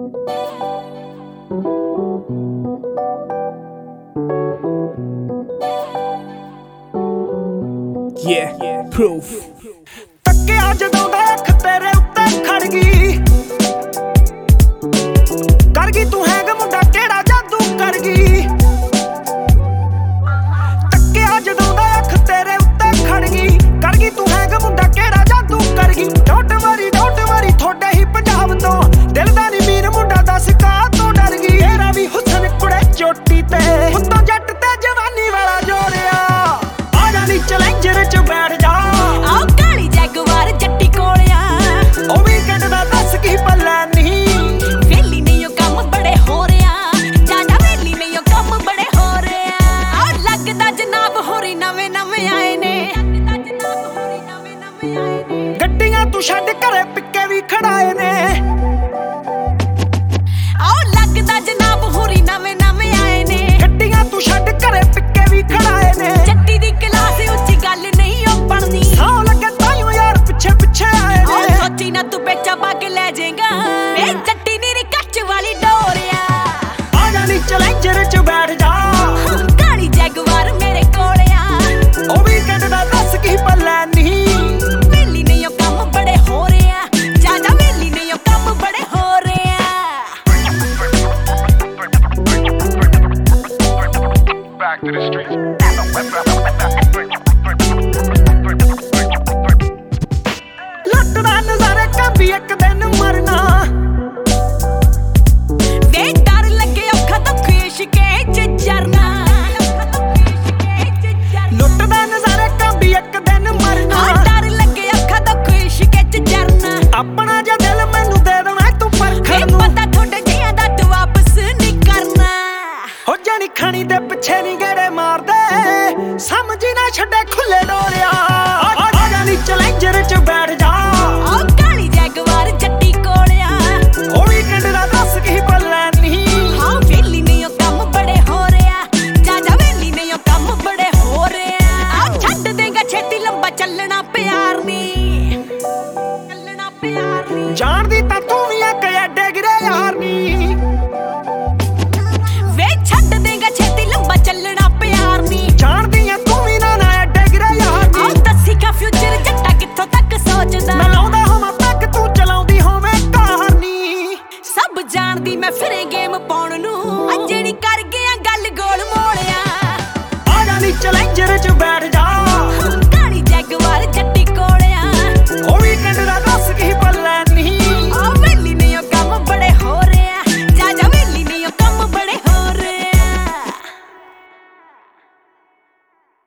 Yeah, proof. ਤੱਕਿਆ ਜਦੋਂ ਦਾ ਅੱਖ ਤੇਰੇ ਉੱਤੇ ਖੜ ਗਈ, ਕਰ ਗਈ ਤੂੰ ਹੈਂਗ ਮੁੰਡਾ ਕਿਹੜਾ ਜਾਦੂ ਕਰ ਗਈ। ਤੱਕਿਆ ਜਦੋਂ ਦਾ ਅੱਖ ਤੇਰੇ ਉੱਤੇ ਖੜ ਗਈ, ਕਰ ਗਈ ਤੂੰ ਹੈਂਗ ਮੁੰਡਾ ਕਿਹੜਾ ਜਾਦੂ ਕਰ ਗਈ। ਡੋਂਟ ਵਰੀ ਥੋੜੇ ਹੀ ਪੰਜਾਬ ਤੋਂ, ਦਿਲ ਦਾ ਨੀ ਮੀਰ ਮੁੰਡਾ ਦੱਸ ਕਾਹ ਤੋਂ ਡਰ ਗਈ। ਤੇਰਾ ਵੀ ਹੁਸਨ ਕੁੜੇ ਚੋਟੀ ਤੇ, ਉੱਤੋਂ ਜੱਟ ਤੇ ਜਵਾਨੀ ਵਾਲਾ ਜੋੜਿਆ। ਆ ਜਾ ਨੀ ਚੈਲੰਜਰ ਚ ਬੈਠ ਜਾ, ਆਓ ਕਾਲੀ ਜੈਗਵਾਰ ਜੱਟੀ ਕੋਲਿਆ। ਉਹ ਵੀਕਐਂਡ ਦਾ ਦੱਸ ਕੀ ਪੱਲਾ ਨਹੀਂ, ਵੇਲੀ ਨਹੀਂ ਉਹ ਕੰਮ ਬੜੇ ਹੋ ਰਿਆ, ਜਾਦਾ ਵੇਲੀ ਨਹੀਂ ਉਹ ਕੰਮ ਬੜੇ ਹੋ ਰਿਆ। ਆਹ ਲੱਗਦਾ ਜਨਾਬ ਹੋਰੀ ਨਵੇਂ ਨਵੇਂ ਆਏ ਨੇ, ਗੱਡੀਆਂ ਤੂੰ ਛੱਡ ਘਰੇ ਪਿੱਕੇ ਵੀ ਖੜਾਏ ਨੇ। ਆਹ ਲੱਗਦਾ ਜਨਾਬ ਹੋਰੀ ਨਵੇਂ ਨਵੇਂ ਆਏ ਨੇ, ਗੱਡੀਆਂ ਤੂੰ ਛੱਡ ਘਰੇ ਪਿੱਕੇ ਵੀ ਖੜਾਏ ਨੇ। ਜੱਟੀ ਦੀ ਕਲਾਸ ਉੱਚੀ ਗੱਲ ਨਹੀਂ ਉਹ ਬਣਨੀ, ਸਾਹ ਲੱਗੇ ਤਾਈਓ ਯਾਰ ਪਿੱਛੇ ਪਿੱਛੇ ਆਏ ਆਹ ਨੇ। ਸੋਚੀ ਨਾ ਤੂੰ ਵੇਚਾ ਪਾ ਕੇ ਲੈ ਜਾਏਗਾ, ਵੇ ਜੱਟੀ ਨੀ ਕੱਚ ਵਾਲੀ ਡੋਰਿਆ। ਆ ਜਾ ਨੀ ਚੈਲੰਜਰ ਚ ਬੈਠ ਜਾ, ਕਾਲੀ ਜੈਗਵਾਰ ਮੇਰੇ ਕੋਲਿਆ। ਉਹ ਵੀਕਐਂਡ ਦਾ ਦੱਸ ਕੀ ਪੱਲਾ ਨਹੀਂ, ਵੇਲੀ ਨਹੀਂ ਉਹ ਕੰਮ ਬੜੇ ਹੋ ਰਿਆ, ਜਾਦਾ ਵੇਲੀ ਨਹੀਂ ਉਹ ਕੰਮ ਬੜੇ ਹੋ ਰਿਆ। Back to the streets. ਲੁੱਟਦਾ ਨਜ਼ਾਰੇ ਕਾਂਬੀ ਇੱਕ ਦਿਨ ਮਰਨਾ। ਵੇ ਡਰ ਲੱਗੇ ਔਖਾ ਦੁੱਖ ਇਸ਼ਕੇ ਚ ਜਰਨਾ, ਲੁੱਟਦਾ ਨਜ਼ਾਰੇ ਕਾਂਬੀ ਇੱਕ ਦਿਨ ਮਰਨਾ। ਆਹ ਡਰ ਲੱਗੇ ਔਖਾ ਦੁੱਖ ਇਸ਼ਕੇ ਚ ਜਰਨਾ। ਆਪਣਾ ਜਿਹਾ ਦਿਲ ਮੈਨੂੰ ਦੇ ਦੇਣਾ ਤੂੰ ਵੇ ਪਰਖਣ ਨੂੰ, ਪਤਾ ਥੋੜੇ ਜਿਹਾਂ ਦਾ ਤੂੰ ਵਾਪਸ ਨਹੀਂ ਕਰਨਾ। ਹੋ ਜਾਣੀ ਖਾਣੀ ਦੇ ਪਿੱਛੇ ਨਹੀਂ ਗੇੜੇ ਮਾਰਦੇ, ਸਮਝੀ ਨਾ ਛੱਡੇ ਖੁੱਲੇ ਡੋਰਿਆ। ਆ ਜਾ ਨੀ ਚੈਲੰਜਰ ਚ ਬੈਠ ਜਾ, ਆਹ ਕਾਲੀ ਜੈਗਵਾਰ ਜੱਟੀ ਕੋਲਿਆ। ਉਹ ਵੀਕਐਂਡ ਦਾ ਦੱਸ ਕੀ ਪੱਲਾ ਨਹੀਂ, ਹਾਂ ਵੇਲੀ ਨਹੀਂ ਉਹ ਕੰਮ ਬੜੇ ਹੋ ਰਿਆ, ਜਾਦਾ ਵੇਲੀ ਨਹੀਂ ਉਹ ਕੰਮ ਬੜੇ ਹੋ ਰਿਆ। ਆਹ ਛੱਡ ਦੇਗਾ ਛੇਤੀ ਲੰਬਾ ਚੱਲਣਾ ਪਿਆਰ ਨੀ, ਚੱਲਣਾ ਪਿਆਰ ਨੀ। ਜਾਣਦੀ